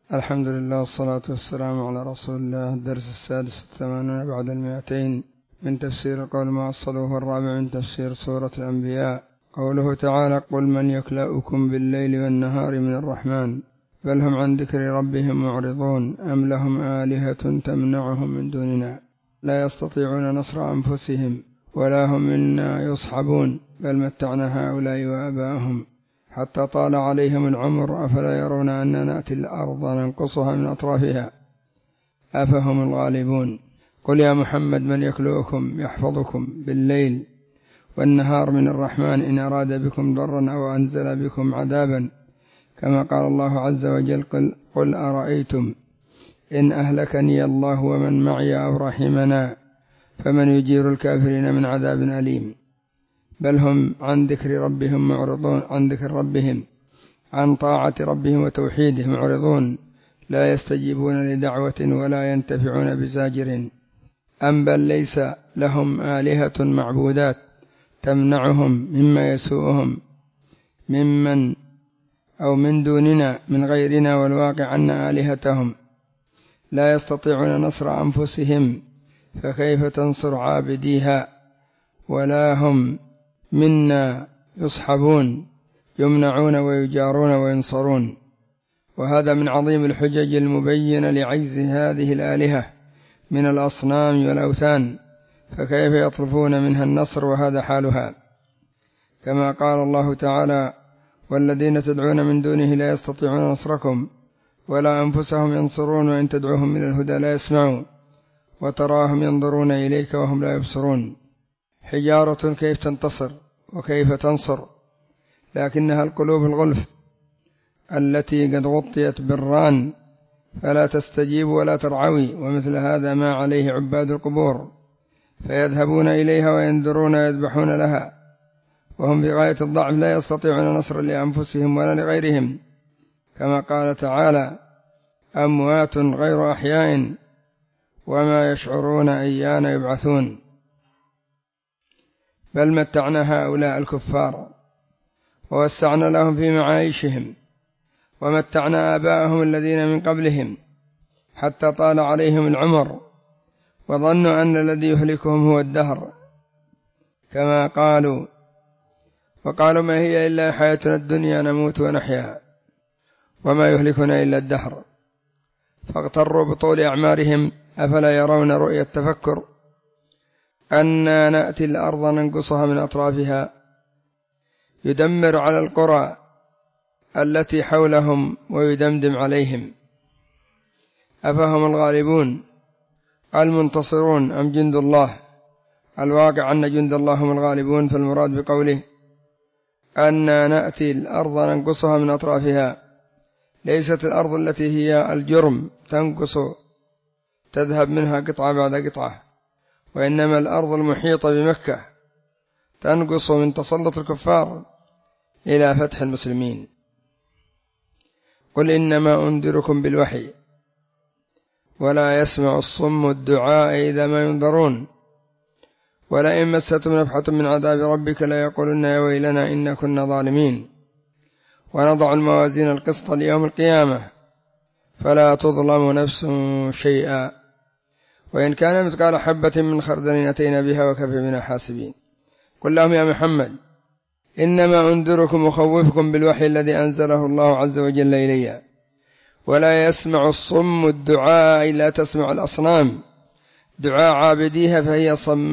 الحمد لله والصلاة والسلام على رسول الله. الدرس 86 بعد 200 من تفسير قول ما أصله الرابع من تفسير سورة الأنبياء. قوله تعالى: قل من يكلؤكم بالليل والنهار من الرحمن بل هم عن ذكر ربهم معرضون أم لهم آلهة تمنعهم من دوننا لا يستطيعون نصر أنفسهم ولا هم منا يصحبون بل متعنا هؤلاء وآباءهم حتى طال عليهم العمر أفلا يرون أن نأتي الأرض ننقصها من أطرافها أفهم الغالبون. قل يا محمد: من يكلؤكم يحفظكم بالليل والنهار من الرحمن إن أراد بكم ضرا أو أنزل بكم عذابا، كما قال الله عز وجل: قل أرأيتم إن أهلكني الله ومن معي أو رحمنا فمن يجير الكافرين من عذاب أليم. بل هم عن ذكر ربهم معرضون، عن ذكر ربهم عن طاعة ربهم وتوحيده معرضون، لا يستجيبون لدعوة ولا ينتفعون بزاجر. أم بل ليس لهم آلهة معبودات تمنعهم مما يسوءهم ممن أو من دوننا من غيرنا، والواقع أن آلهتهم لا يستطيعون نصر أنفسهم فكيف تنصر عابديها، ولا هم منا يصحبون يمنعون ويجارون وينصرون. وهذا من عظيم الحجج المبينة لعجز هذه الآلهة من الأصنام والأوثان، فكيف يطلبون منها النصر وهذا حالها؟ كما قال الله تعالى: والذين تدعون من دونه لا يستطيعون نصركم ولا أنفسهم ينصرون وإن تدعوهم من الهدى لا يسمعون وتراهم ينظرون إليك وهم لا يبصرون. حجارة كيف تنتصر وكيف تنصر؟ لكنها القلوب الغلف التي قد غطيت بالران فلا تستجيب ولا ترعوي، ومثل هذا ما عليه عباد القبور، فيذهبون إليها وينذرون ويذبحون لها وهم بغاية الضعف لا يستطيعون نصر لأنفسهم ولا لغيرهم، كما قال تعالى: أموات غير أحياء وما يشعرون أيان يبعثون. بل متعنا هؤلاء الكفار ووسعنا لهم في معايشهم ومتعنا آباءهم الذين من قبلهم حتى طال عليهم العمر وظنوا أن الذي يهلكهم هو الدهر، كما قالوا: وقالوا ما هي إلا حياتنا الدنيا نموت ونحيا وما يهلكنا إلا الدهر، فاغتروا بطول أعمارهم أفلا يرون رؤية التفكر أنا نأتي الأرض ننقصها من أطرافها، يدمر على القرى التي حولهم ويدمدم عليهم. أفهم الغالبون المنتصرون أم جند الله؟ الواقع أن جند الله هم الغالبون، فالمراد بقوله أنا نأتي الأرض ننقصها من أطرافها ليست الأرض التي هي الجرم تنقص تذهب منها قطعة بعد قطعة، وإنما الأرض المحيطة بمكة تنقص من تسلط الكفار إلى فتح المسلمين. قل إنما أنذركم بالوحي ولا يسمع الصم الدعاء إذا ما ينذرون ولئن مستهم نفحة من عذاب ربك لا يقولن يا ويلنا إنا كنا ظالمين ونضع الموازين القسط ليوم القيامة فلا تظلم نفس شيئا وإن كان مثقال حبة من خردل أتينا بها وكفى بنا حاسبين. قل لهم يا محمد: إنما أنذركم وخوفكم بالوحي الذي أنزله الله عز وجل إلي، ولا يسمع الصم الدعاء إلا تسمع الأصنام دعاء عابديها فهي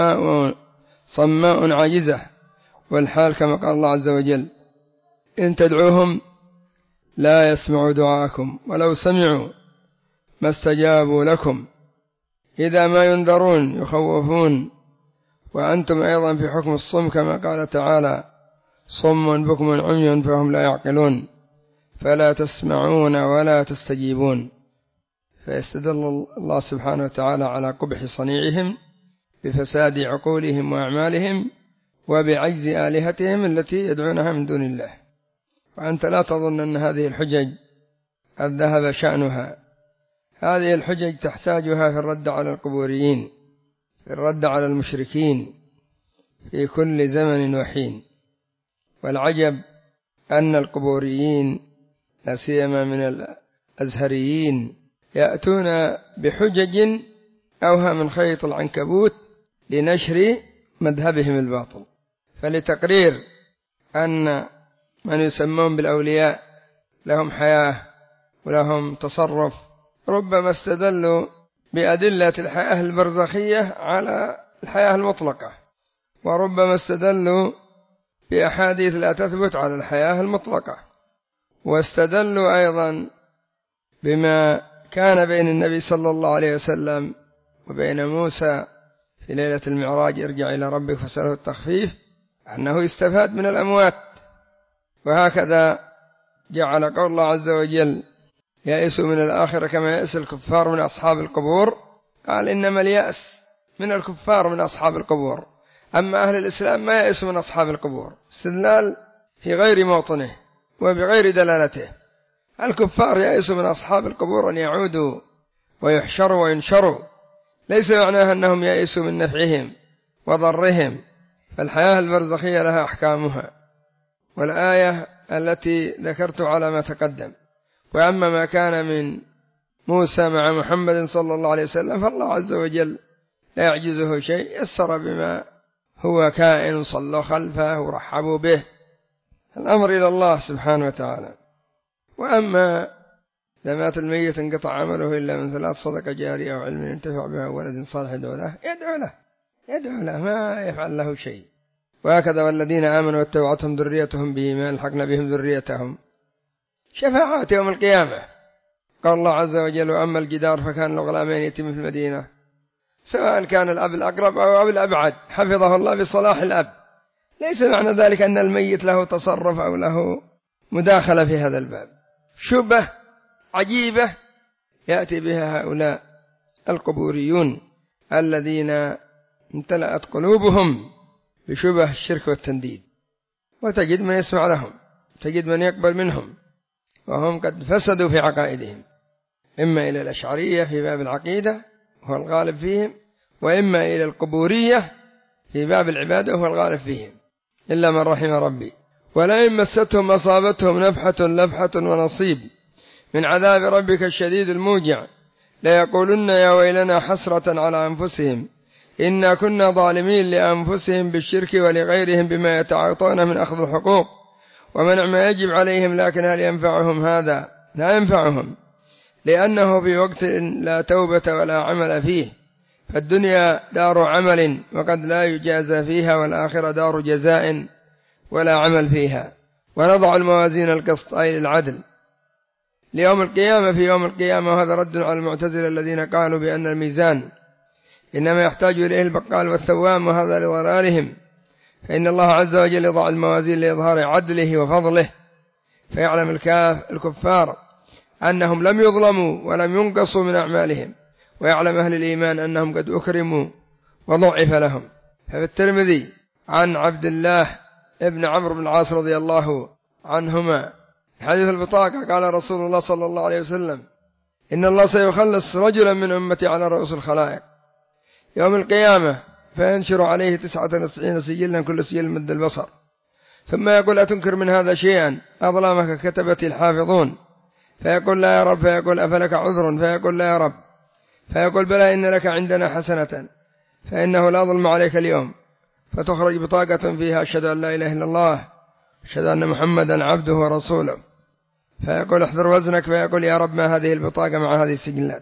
صماء عاجزة، والحال كما قال الله عز وجل: إن تدعوهم لا يسمعوا دعاءكم ولو سمعوا ما استجابوا لكم إذا ما ينذرون يخوفون، وأنتم أيضا في حكم الصم كما قال تعالى: صم بكم عمي فهم لا يعقلون فلا تسمعون ولا تستجيبون. فيستدل الله سبحانه وتعالى على قبح صنيعهم بفساد عقولهم وأعمالهم وبعجز آلهتهم التي يدعونها من دون الله. وأنت لا تظن أن هذه الحجج قد ذهب شأنها، هذه الحجج تحتاجها في الرد على القبوريين، في الرد على المشركين في كل زمن وحين. والعجب أن القبوريين لا سيما من أزهريين يأتون بحجج أوهى من خيط العنكبوت لنشر مذهبهم الباطل. فلتقرير أن من يسمون بالأولياء لهم حياة ولهم تصرف، ربما استدلوا بأدلة الحياة البرزخية على الحياة المطلقة، وربما استدلوا بأحاديث لا تثبت على الحياة المطلقة، واستدلوا أيضا بما كان بين النبي صلى الله عليه وسلم وبين موسى في ليلة المعراج: ارجع إلى ربك فاسأله التخفيف، أنه يستفاد من الأموات. وهكذا جعل قول الله عز وجل: يئسوا من الآخرة كما يئس الكفار من أصحاب القبور. قال: إنما اليأس من الكفار من أصحاب القبور، أما أهل الإسلام ما يئسوا من أصحاب القبور. استدلال في غير موطنه وبغير دلالته. الكفار يئسوا من أصحاب القبور أن يعودوا ويحشروا وينشروا، ليس معناها أنهم يئسوا من نفعهم وضرهم، فالحياة البرزخية لها أحكامها. والآية التي ذكرت على ما تقدم. وأما ما كان من موسى مع محمد صلى الله عليه وسلم فالله عز وجل لا يعجزه شيء، يسر بما هو كائن، صلوا خلفه ورحبوا به، الأمر إلى الله سبحانه وتعالى. وأما إذا مات الميت انقطع عمله إلا من 3: صدقة جارية أو علم ينتفع بها أو ولد صالح يدعو له، ما يفعل له شيء. وهكذا والذين آمنوا واتبعتهم ذريتهم بإيمان الحقنا بهم ذريتهم، شفاعات يوم القيامة. قال الله عز وجل: وأما الجدار فكان له غلامين يتيمين في المدينة، سواء كان الأب الأقرب أو الأب الأبعد، حفظه الله بصلاح الأب. ليس معنى ذلك أن الميت له تصرف أو له مداخلة في هذا الباب. شبه عجيبة يأتي بها هؤلاء القبوريون الذين امتلأت قلوبهم بشبه الشرك والتنديد، وتجد من يسمع لهم، تجد من يقبل منهم، وهم قد فسدوا في عقائدهم، إما إلى الأشعرية في باب العقيدة وهو الغالب فيهم، وإما إلى القبورية في باب العبادة وهو الغالب فيهم، إلا من رحم ربي. ولئن مستهم أصابتهم نفحة لفحة ونصيب من عذاب ربك الشديد الموجع ليقولن يا ويلنا حسرة على أنفسهم إنا كنا ظالمين لأنفسهم بالشرك ولغيرهم بما يتعاطون من أخذ الحقوق ومنع ما يجب عليهم، لكن هل ينفعهم هذا؟ لا ينفعهم، لأنه في وقت لا توبة ولا عمل فيه. فالدنيا دار عمل وقد لا يجازى فيها، والآخرة دار جزاء ولا عمل فيها. ونضع الموازين القسط أي للعدل ليوم القيامة في يوم القيامة. وهذا رد على المعتزلة الذين قالوا بأن الميزان إنما يحتاج إليه البقال والثوام، وهذا لضلالهم. فإن الله عز وجل يضع الموازين لإظهار عدله وفضله، فيعلم الكفار أنهم لم يظلموا ولم ينقصوا من أعمالهم، ويعلم أهل الإيمان أنهم قد أكرموا وضعف لهم. ففي الترمذي عن عبد الله ابن عمرو بن العاص رضي الله عنهما حديث البطاقة قال رسول الله صلى الله عليه وسلم: إن الله سيخلص رجلا من أمتي على رؤوس الخلائق يوم القيامة فينشر عليه 99 سجلا كل سجل مد البصر، ثم يقول: أتنكر من هذا شيئا؟ أظلامك كتبتي الحافظون. فيقول: لا يا رب. فيقول: أفلك عذر؟ فيقول: لا يا رب. فيقول: بلى، إن لك عندنا حسنة، فإنه لا ظلم عليك اليوم. فتخرج بطاقة فيها: أشهد أن لا إله إلا الله، أشهد أن محمدا عبده ورسوله. فيقول: احضر وزنك. فيقول: يا رب، ما هذه البطاقة مع هذه السجلات؟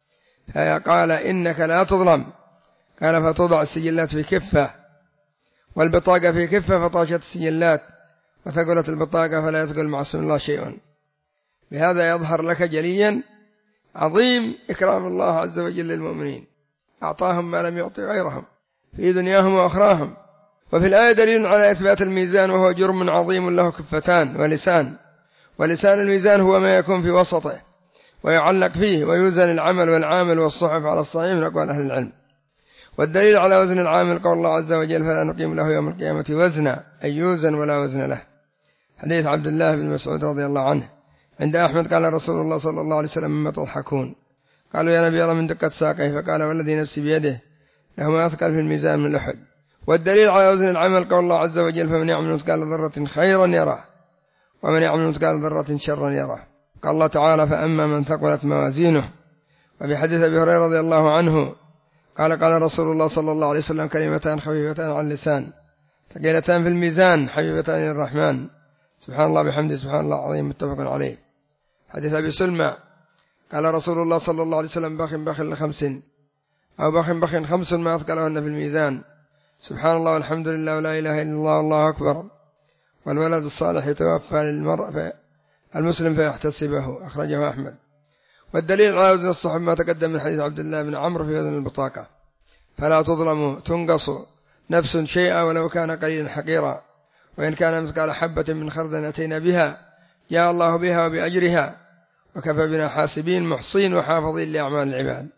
فقال: إنك لا تظلم. قال: فتوضع السجلات في كفة والبطاقة في كفة، فطاشت السجلات وثقلت البطاقة فلا يثقل مع اسم الله شيء. بهذا يظهر لك جليا عظيم إكرام الله عز وجل للمؤمنين، أعطاهم ما لم يعطي غيرهم في دنياهم وأخراهم. وفي الآية دليل على إثبات الميزان، وهو جرم عظيم له كفتان ولسان. ولسان الميزان هو ما يكون في وسطه ويعلق فيه، ويوزن العمل والعامل والصحف على الصحيح من أقوال أهل العلم. والدليل على وزن العامل قول الله عز وجل: فلا نقيم له يوم القيامة وزنا، أي يوزن ولا وزن له. حديث عبد الله بن مسعود رضي الله عنه عند أحمد قال رسول الله صلى الله عليه وسلم: مما تضحكون؟ قالوا: يا نبي الله من دقة ساقه. فقال: والذي نفسي بيده له ما أثقل في الميزان من الأحد. والدليل على وزن العمل قول الله عز وجل: فمن يعمل مثقال ذرة خيرا يراه ومن يعمل مثقال ذرة شرا يراه. قال الله تعالى فأما من ثقلت موازينه. وفي حديث أبي هريرة رضي الله عنه قال رسول الله صلى الله عليه وسلم كلمتان خفيفتان على اللسان ثقيلتان في الميزان حبيبتان إلى الرحمن سبحان الله بحمده سبحان الله العظيم متفق عليه. حديث أبي سلمى قال رسول الله صلى الله عليه وسلم بخ لخمس أو بخ خمس ما أثقلهن في الميزان سبحان الله والحمد لله ولا إله إلا الله والله أكبر والولد الصالح يتوفى للمرء المسلم فيحتسبه أخرجه أحمد. والدليل على وزن الصحب ما تقدم من حديث عبد الله بن عمرو في وزن البطاقة فلا تظلم تنقص نفس شيئا ولو كان قليلا حقيرا وإن كان مثقال حبة من خردل أتينا بها جاء الله بها وبأجرها وكفى بنا حاسبين محصين وحافظين لأعمال العباد.